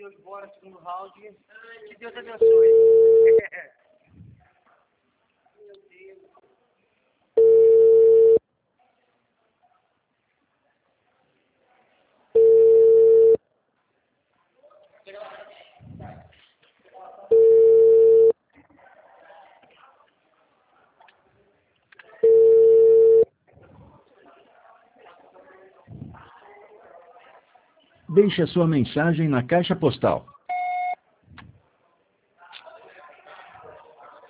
eu ir embora, segundo round. Que Deus abençoe. Meu Deus. Deixe a sua mensagem na caixa postal